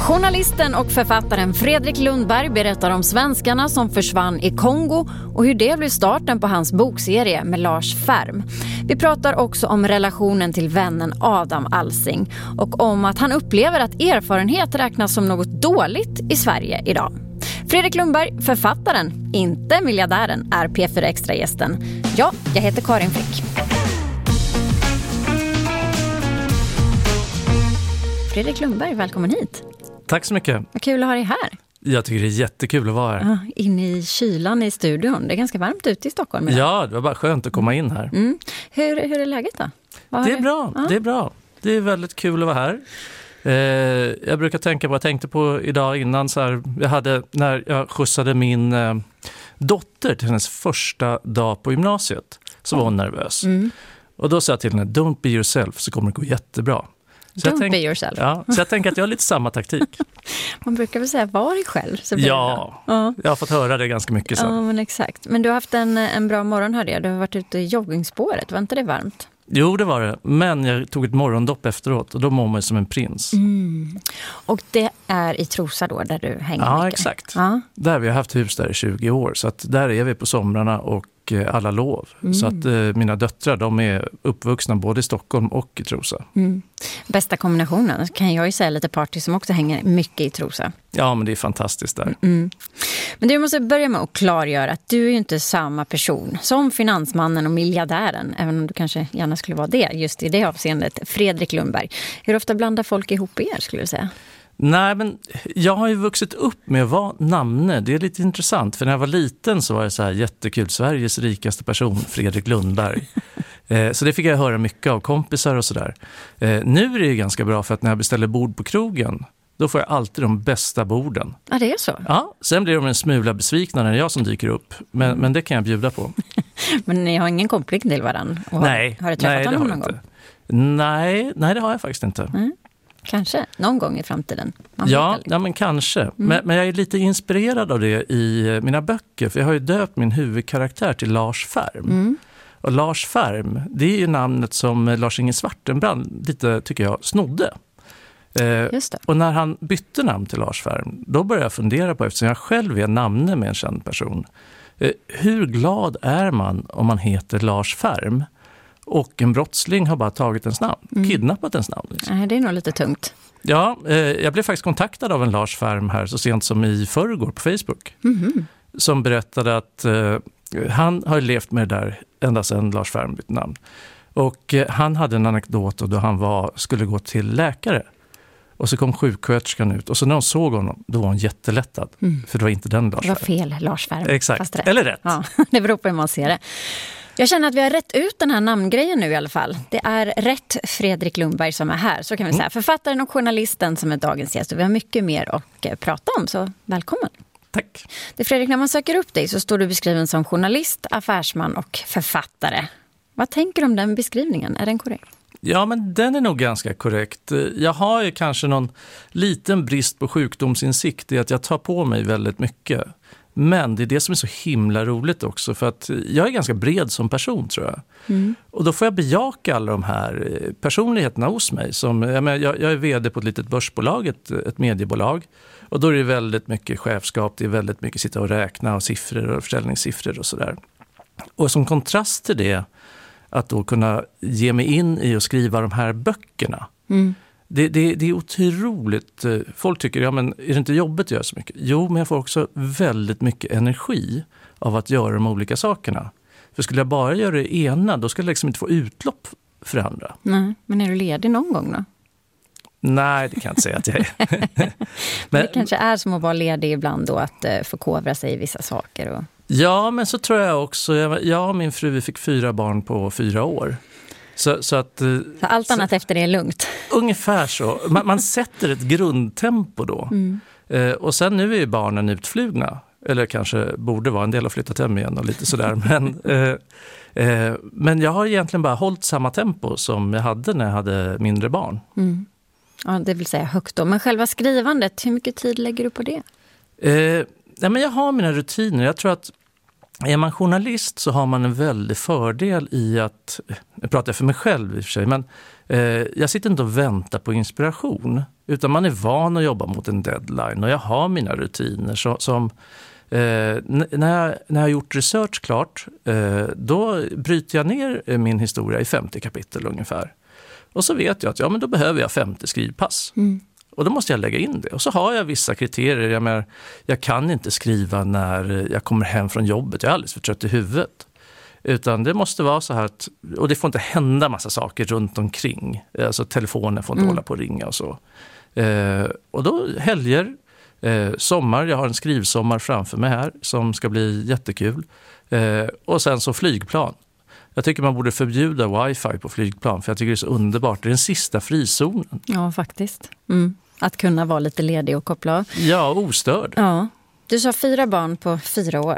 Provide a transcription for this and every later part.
Journalisten och författaren Fredrik Lundberg berättar om svenskarna som försvann i Kongo och hur det blev starten på hans bokserie med Lars Färm. Vi pratar också om relationen till vännen Adam Alsing och om att han upplever att erfarenhet räknas som något dåligt i Sverige idag. Fredrik Lundberg, författaren, inte miljardären, är P4 Extra-gästen. Ja, jag heter Karin Frick. Fredrik Lundberg, välkommen hit. Tack så mycket. Vad kul att ha dig här. Jag tycker det är jättekul att vara här. Ja, inne i kylan i studion. Det är ganska varmt ute i Stockholm idag. Ja, det var bara skönt att komma in här. Mm. Hur är läget då? Det är bra, det är bra. Det är väldigt kul att vara här. Jag brukar tänka på, jag tänkte på idag innan så här, när jag skjutsade min dotter till hennes första dag på gymnasiet så var hon nervös. Och då sa jag till henne, don't be yourself, så kommer det gå jättebra. Så be yourself. Ja, så jag tänker att jag har lite samma taktik. Man brukar väl säga, var dig själv. Så ja, jag har fått höra det ganska mycket. Så. Ja, men exakt. Men du har haft en bra morgon, hörde jag. Du har varit ute i joggingspåret, var inte det varmt? Jo, det var det. Men jag tog ett morgondopp efteråt och då mår man som en prins. Och det är i Trosa då, där du hänger Ja, mycket? Exakt. Ja. Där vi har haft hus där i 20 år. Så att där är vi på somrarna och alla lov. Så att mina döttrar, de är uppvuxna både i Stockholm och i Trosa. Bästa kombinationen, kan jag ju säga, lite party som också hänger mycket i Trosa. Ja, men det är fantastiskt där. Men du måste börja med att klargöra att du är ju inte samma person som finansmannen och miljardären, även om du kanske gärna skulle vara det, just i det avseendet, Fredrik Lundberg. Hur ofta blandar folk ihop er, skulle du säga? Nej, men jag har ju vuxit upp med att vara namne. Det är lite intressant, för när jag var liten så var jag så här jättekul. Sveriges rikaste person, Fredrik Lundberg. Så det fick jag höra mycket av kompisar och sådär. Nu är det ju ganska bra, för att när jag beställer bord på krogen, då får jag alltid de bästa borden. Ja, det är så? Ja, sen blir de en smula besvikna när det är jag som dyker upp. Men det kan jag bjuda på. Men ni har ingen koppling till varandra? Nej. Har du träffat honom någon gång? Nej, det har jag faktiskt inte. Kanske, någon gång i framtiden. Ja, men kanske. Men jag är lite inspirerad av det i mina böcker. För jag har ju döpt min huvudkaraktär till Lars Färm. Och Lars Färm, det är ju namnet som Lars-Inge Svartenbrand lite, tycker jag, snodde. Just det. Och när han bytte namn till Lars Färm, då började jag fundera på, eftersom jag själv är namne med en känd person. Hur glad är man om man heter Lars Färm? Och en brottsling har bara tagit ens namn, kidnappat ens namn. Liksom. Nej, det är nog lite tungt. Ja, jag blev faktiskt kontaktad av en Lars Färm här så sent som i förrgår på Facebook. Som berättade att han har levt med det där ända sedan Lars Färm bytte namn. Och han hade en anekdot då han skulle gå till läkare. Och så kom sjuksköterskan ut och så när hon såg honom, då var hon jättelättad. För det var inte den Lars Färm. Det var fel Lars Färm. Exakt, fast rätt. Eller rätt. Ja, det beror på hur man ser det. Jag känner att vi har rätt ut den här namngrejen nu i alla fall. Det är rätt Fredrik Lundberg som är här, så kan vi säga. Författaren och journalisten som är dagens gäst. Och vi har mycket mer att prata om, så välkommen. Tack. Det Fredrik, när man söker upp dig så står du beskriven som journalist, affärsman och författare. Vad tänker du om den beskrivningen? Är den korrekt? Ja, men den är nog ganska korrekt. Jag har ju kanske någon liten brist på sjukdomsinsikt i att jag tar på mig väldigt mycket. Men det är det som är så himla roligt också, för att jag är ganska bred som person, tror jag. Och då får jag bejaka alla de här personligheterna hos mig. Jag är vd på ett litet börsbolag, ett mediebolag. Och då är det väldigt mycket chefskap, det är väldigt mycket sitta och räkna och siffror och försäljningssiffror och sådär. Och som kontrast till det, att då kunna ge mig in i och skriva de här böckerna. Det är otroligt. Folk tycker, ja men är det inte jobbigt att göra så mycket? Jo, men jag får också väldigt mycket energi av att göra de olika sakerna. För skulle jag bara göra det ena, då skulle jag liksom inte få utlopp för det andra. Nej, men är du ledig någon gång då? Nej, det kan jag inte säga att jag är. Men det kanske är som att vara ledig ibland då, att förkovra sig i vissa saker. Och... Ja, men så tror jag också. Jag och min fru, vi fick 4 barn på 4 år. Så allt annat efter det är lugnt. Ungefär så. Man sätter ett grundtempo då. Och sen nu är ju barnen utflugna. Eller kanske borde vara, en del har flyttat hem igen och lite sådär. Men jag har egentligen bara hållit samma tempo som jag hade när jag hade mindre barn. Ja, det vill säga högt då. Men själva skrivandet, hur mycket tid lägger du på det? Men jag har mina rutiner. Jag tror att är man journalist så har man en väldig fördel i att, jag pratar för mig själv i och för sig, men jag sitter inte och väntar på inspiration. Utan man är van att jobba mot en deadline och jag har mina rutiner som när jag har gjort research klart, då bryter jag ner min historia i 50 kapitel ungefär. Och så vet jag att men då behöver jag 50 skrivpass. Och då måste jag lägga in det. Och så har jag vissa kriterier. Jag kan inte skriva när jag kommer hem från jobbet. Jag är alldeles för trött i huvudet. Utan det måste vara så här att, och det får inte hända massa saker runt omkring. Alltså telefonen får inte hålla på att ringa och så. Och då helger, sommar, jag har en skrivsommar framför mig här som ska bli jättekul. Och sen så flygplan. Jag tycker man borde förbjuda wifi på flygplan för jag tycker det är så underbart. Det är den sista frizonen. Ja, faktiskt. Att kunna vara lite ledig och koppla av. Ja, ostörd. Ja. Du sa 4 barn på 4 år.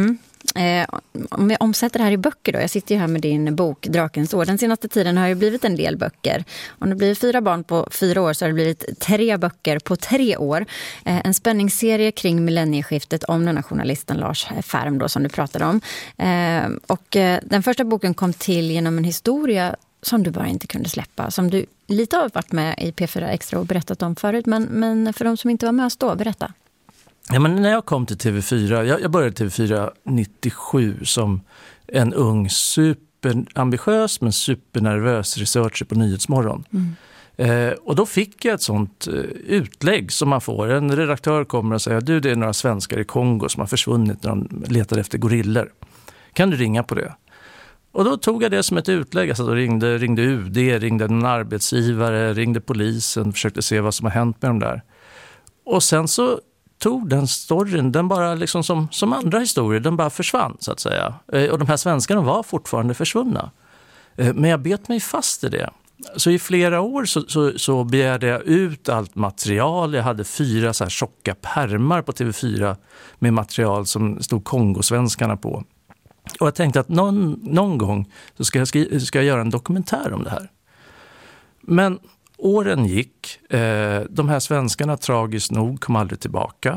Om jag omsätter det här i böcker då. Jag sitter ju här med din bok Drakens år. Den senaste tiden har ju blivit en del böcker. Om det blir 4 barn på 4 år så har det blivit 3 böcker på 3 år. En spänningsserie kring millennieskiftet om den här journalisten Lars Färm då, som du pratade om. Och den första boken kom till genom en historia som du bara inte kunde släppa. Som du lite har varit med i P4 Extra och berättat om förut. Men för de som inte var med oss då, berätta. Ja, men när jag kom till TV4, jag började TV4 97 som en ung superambitiös men supernervös researcher på Nyhetsmorgon. Och då fick jag ett sånt utlägg som man får. En redaktör kommer och säger det är några svenskar i Kongo som har försvunnit när de letade efter gorillor. Kan du ringa på det? Och då tog jag det som ett utlägg. Alltså då ringde UD, ringde en arbetsgivare, ringde polisen, försökte se vad som har hänt med dem där. Och sen så tog den storyn, den bara liksom som andra historier, den bara försvann så att säga. Och de här svenskarna var fortfarande försvunna. Men jag bet mig fast i det. Så i flera år så begärde jag ut allt material. Jag hade 4 så här tjocka pärmar på TV4 med material som stod Kongosvenskarna på. Och jag tänkte att någon gång så ska jag göra en dokumentär om det här. Men åren gick. De här svenskarna tragiskt nog kom aldrig tillbaka.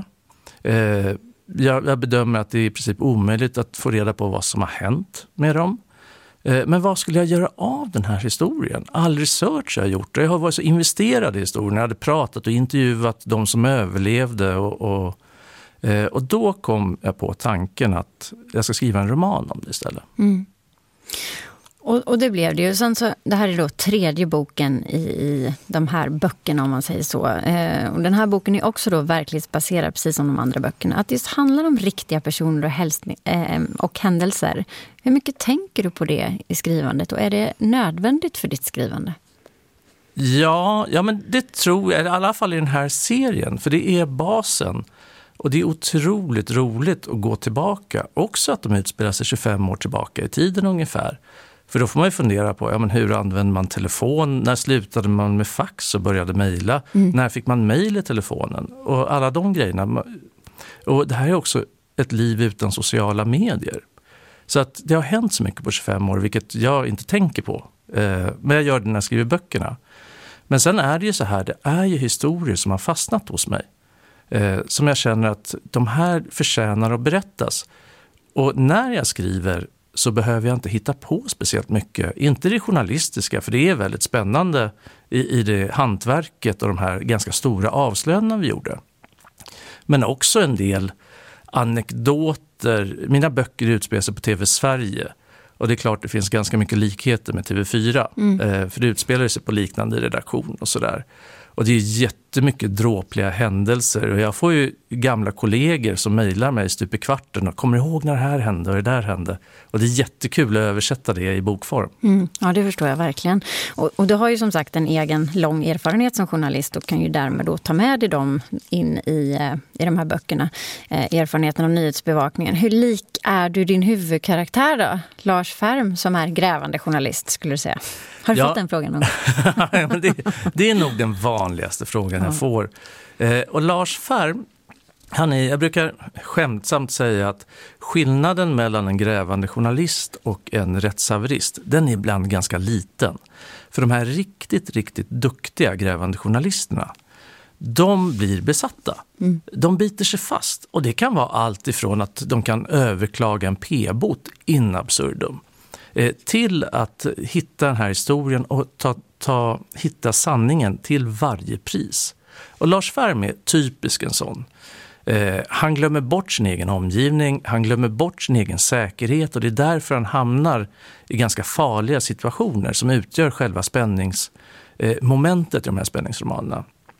Jag bedömer att det är i princip omöjligt att få reda på vad som har hänt med dem. Men vad skulle jag göra av den här historien? All research jag har gjort. Jag har varit så investerad i historien. Jag hade pratat och intervjuat de som överlevde. Och då kom jag på tanken att jag ska skriva en roman om det istället. Och det blev det ju. Sen så, det här är då 3:e boken i de här böckerna om man säger så. Och den här boken är också då verklighetsbaserad precis som de andra böckerna. Att det handlar om riktiga personer och händelser. Hur mycket tänker du på det i skrivandet och är det nödvändigt för ditt skrivande? Ja men det tror jag, i alla fall i den här serien. För det är basen. Och det är otroligt roligt att gå tillbaka. Också att de utspelar sig 25 år tillbaka i tiden ungefär. För då får man ju fundera på hur använder man telefon? När slutade man med fax och började mejla? När fick man mejl i telefonen? Och alla de grejerna. Och det här är också ett liv utan sociala medier. Så att det har hänt så mycket på 25 år, vilket jag inte tänker på. Men jag gör det när jag skriver böckerna. Men sen är det ju så här, det är ju historier som har fastnat hos mig. Som jag känner att de här förtjänar att berättas. Och när jag skriver så behöver jag inte hitta på speciellt mycket. Inte det journalistiska, för det är väldigt spännande i det hantverket och de här ganska stora avslöjandena vi gjorde. Men också en del anekdoter. Mina böcker utspelar sig på TV Sverige. Och det är klart det finns ganska mycket likheter med TV4. För det utspelar sig på liknande redaktion och sådär. Och det är jättemycket dråpliga händelser. Och jag får ju gamla kollegor som mejlar mig stup i kvarten och kommer ihåg när det här hände och det där hände. Och det är jättekul att översätta det i bokform. Ja, det förstår jag verkligen. Och du har ju som sagt en egen lång erfarenhet som journalist och kan ju därmed då ta med dig dem in i de här böckerna. Erfarenheten av nyhetsbevakningen. Hur lik är du din huvudkaraktär då? Lars Färm som är grävande journalist skulle du säga. Har du fått den frågan någon gång? Det är nog den vanligaste frågan jag får. Och Lars Färm, jag brukar skämtsamt säga att skillnaden mellan en grävande journalist och en rättshaverist, den är ibland ganska liten. För de här riktigt duktiga grävande journalisterna, de blir besatta. De biter sig fast. Och det kan vara allt ifrån att de kan överklaga en p-bot in absurdum. Till att hitta den här historien och hitta sanningen till varje pris. Och Lars Färm är typisk en sån. Han glömmer bort sin egen omgivning, han glömmer bort sin egen säkerhet och det är därför han hamnar i ganska farliga situationer som utgör själva spänningsmomentet i de här spänningsromanerna.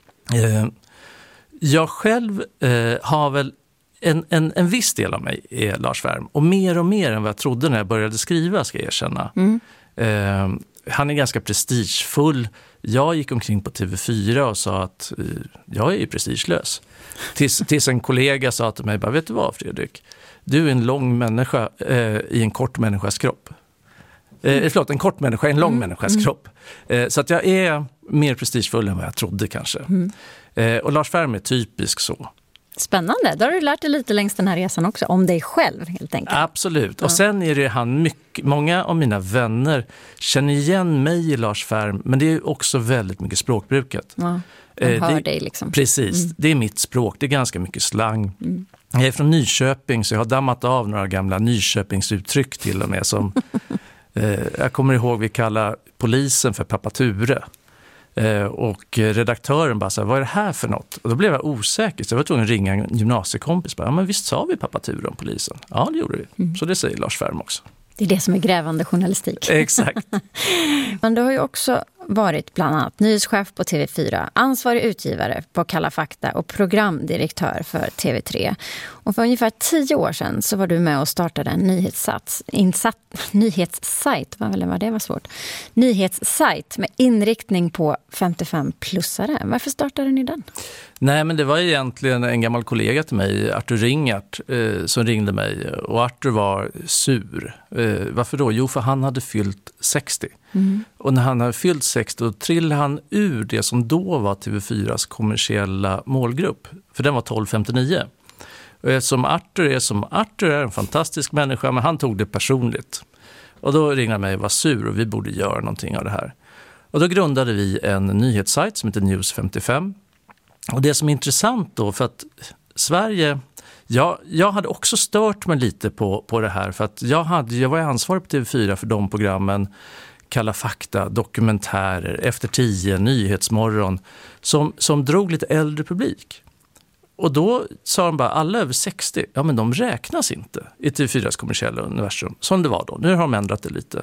Jag själv har väl en viss del av mig är Lars Färm och mer än vad jag trodde när jag började skriva, ska jag erkänna. Han är ganska prestigefull. Jag gick omkring på TV4 och sa att jag är ju prestigelös. Tills en kollega sa till mig, vet du vad Fredrik? Du är en lång människa i en kort människas kropp. En kort människa i en lång människas kropp. Så att jag är mer prestigefull än vad jag trodde kanske. Och Lars Färm är typisk så. Spännande, då har du lärt dig lite längs den här resan också, om dig själv helt enkelt. Absolut, och sen är det många av mina vänner känner igen mig i Lars Färm, men det är också väldigt mycket språkbruket. Ja, de hör dig liksom. Precis, det är mitt språk, det är ganska mycket slang. Jag är från Nyköping så jag har dammat av några gamla Nyköpingsuttryck till och med som jag kommer ihåg vi kallar polisen för Pappa Ture. Och redaktören bara sa, vad är det här för något? Och då blev jag osäker, så jag var tvungen att ringa en gymnasiekompis. Ja, men visst sa vi Pappa Ture om polisen? Ja, det gjorde vi. Så det säger Lars Färm också. Det är det som är grävande journalistik. Exakt. Men du har ju också varit bland annat nyhetschef på TV4, ansvarig utgivare på Kalla fakta och programdirektör för TV3. Och för ungefär 10 år sedan så var du med och startade en nyhetssajt med inriktning på 55-plussare. Varför startade ni den? Nej, men det var egentligen en gammal kollega till mig, Arthur Ringart, som ringde mig. Och Arthur var sur. Varför då? Jo, för han hade fyllt 60. Och när han hade fyllt 60 då trillade han ur det som då var TV4s kommersiella målgrupp. För den var 1259. Som Arthur är en fantastisk människa, men han tog det personligt. Och då ringde han mig och var sur och vi borde göra någonting av det här. Och då grundade vi en nyhetssajt som heter News 55. Och det som är intressant då, för att Sverige... Jag hade också stört mig lite på det här, för att jag var ansvarig på TV4 för de programmen Kalla fakta, dokumentärer, Efter 10, Nyhetsmorgon, som drog lite äldre publik. Och då sa de bara, alla över 60, ja men de räknas inte i TV4s kommersiella universum, som det var då. Nu har de ändrat det lite.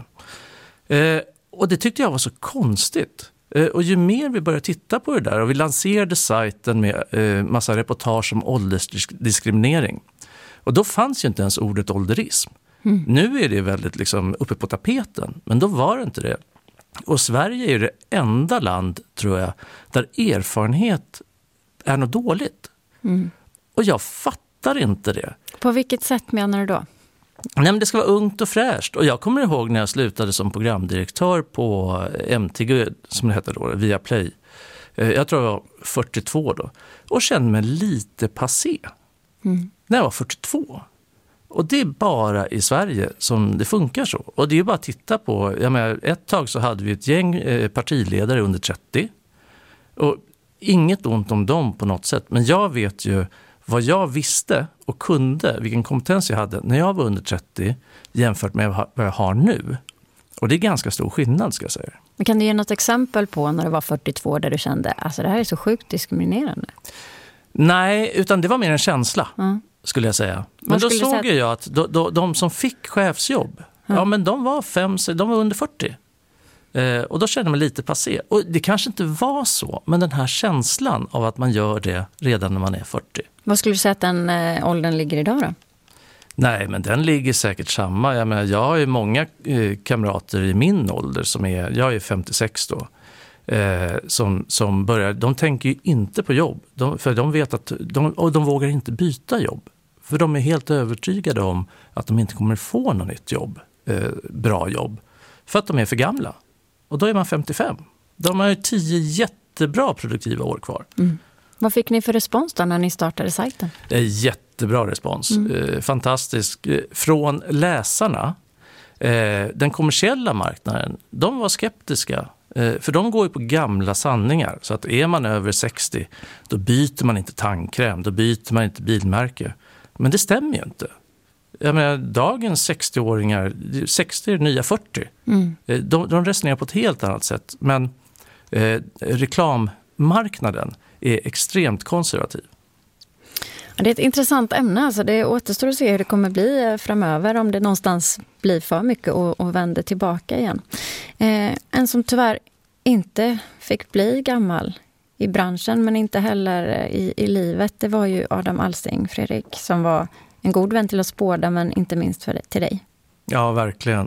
Och det tyckte jag var så konstigt. Och ju mer vi började titta på det där, och vi lanserade sajten med massa reportage om åldersdiskriminering. Och då fanns ju inte ens ordet ålderism. Nu är det väldigt liksom uppe på tapeten, men då var det inte det. Och Sverige är det enda land, tror jag, där erfarenhet är något dåligt. Och jag fattar inte det. På vilket sätt menar du då? Nej, men det ska vara ungt och fräscht. Och jag kommer ihåg när jag slutade som programdirektör på MTG, som det hette då, via Play. Jag tror jag var 42 då. Och kände mig lite passé. När jag var 42. Och det är bara i Sverige som det funkar så. Och det är bara att titta på, jag menar, ett tag så hade vi ett gäng partiledare under 30. Och inget ont om dem på något sätt. Men jag vet ju vad jag visste och kunde, vilken kompetens jag hade när jag var under 30 jämfört med vad jag har nu. Och det är ganska stor skillnad, ska jag säga. Men kan du ge något exempel på när du var 42 där du kände, alltså det här är så sjukt diskriminerande? Nej, utan det var mer en känsla, skulle jag säga. Men då såg jag att de som fick chefsjobb, ja men de var de var under 40. Och då kände man lite passé. Och det kanske inte var så, men den här känslan av att man gör det redan när man är 40. Vad skulle du säga att den åldern ligger idag då? Nej, men den ligger säkert samma. Jag har ju många kamrater i min ålder jag är 56 då. Som börjar, de tänker ju inte på jobb. För de vet att de vågar inte byta jobb. För de är helt övertygade om att de inte kommer få något nytt jobb, bra jobb. För att de är för gamla. Och då är man 55. De har ju 10 jättebra produktiva år kvar. Vad fick ni för respons då när ni startade sajten? Jättebra respons. Fantastisk. Från läsarna. Den kommersiella marknaden, de var skeptiska. För de går ju på gamla sanningar. Så att är man över 60, då byter man inte tandkräm. Då byter man inte bilmärke. Men det stämmer ju inte. Jag menar, dagens 60-åringar, 60 är nya 40. De resonerar på ett helt annat sätt. Men reklammarknaden är extremt konservativ. Det är ett intressant ämne. Alltså det återstår att se hur det kommer bli framöver, om det någonstans blir för mycket och vänder tillbaka igen. En som tyvärr inte fick bli gammal i branschen men inte heller i livet, det var ju Adam Alsing, Fredrik, som var en god vän till oss båda, men inte minst till dig. Ja, verkligen.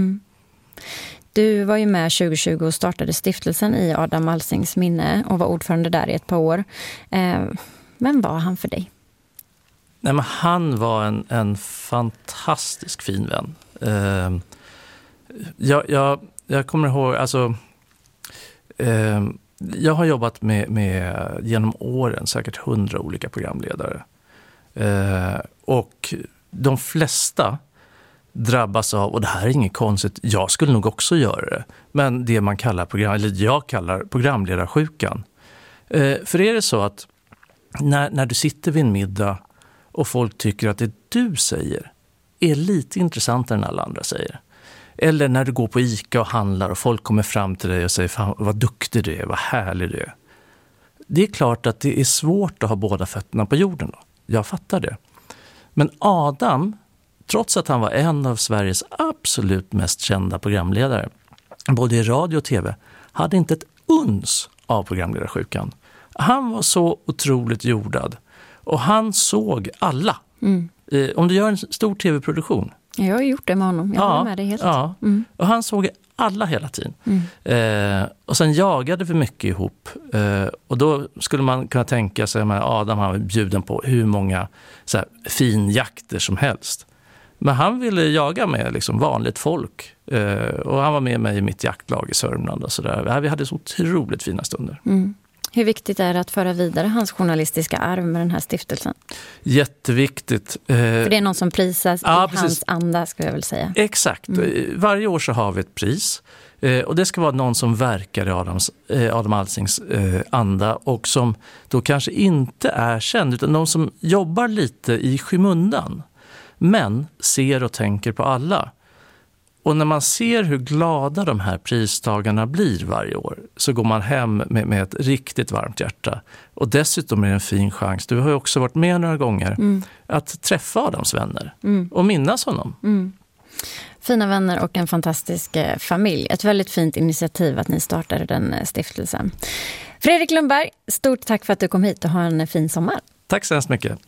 Du var ju med 2020 och startade stiftelsen i Adam Alsings minne och var ordförande där i ett par år. Vem var han för dig? Nej, men han var en fantastisk fin vän. Jag kommer ihåg, alltså, jag har jobbat med genom åren säkert 100 olika programledare. Och de flesta drabbas av, och det här är inget konstigt, jag skulle nog också göra det, men det man kallar jag kallar programledarsjukan. För är det så att när du sitter vid en middag och folk tycker att det du säger är lite intressantare än alla andra säger. Eller när du går på ICA och handlar och folk kommer fram till dig och säger fan vad duktig du är, vad härlig du är. Det är klart att det är svårt att ha båda fötterna på jorden då. Jag fattar det. Men Adam, trots att han var en av Sveriges absolut mest kända programledare, både i radio och tv, hade inte ett uns av programledarsjukan. Han var så otroligt jordad. Och han såg alla. Om du gör en stor tv-produktion. Jag har gjort det med honom. Jag håller med dig helt. Ja. Och han såg alla hela tiden. Och sen jagade vi mycket ihop. Och då skulle man kunna tänka sig att Adam var bjuden på hur många så här, finjakter som helst. Men han ville jaga med liksom vanligt folk. Och han var med mig i mitt jaktlag i Sörmland. Och så där. Vi hade så otroligt fina stunder. Hur viktigt är det att föra vidare hans journalistiska arv med den här stiftelsen? Jätteviktigt. För det är någon som prisas i hans anda, ska jag väl säga. Exakt. Varje år så har vi ett pris. Och det ska vara någon som verkar i Adam Alsings anda och som då kanske inte är känd, utan någon som jobbar lite i skymundan men ser och tänker på alla. Och när man ser hur glada de här pristagarna blir varje år så går man hem med ett riktigt varmt hjärta. Och dessutom är det en fin chans. Du har ju också varit med några gånger att träffa Adams vänner och minnas honom. Fina vänner och en fantastisk familj. Ett väldigt fint initiativ att ni startade den stiftelsen. Fredrik Lundberg, stort tack för att du kom hit och ha en fin sommar. Tack så hemskt mycket.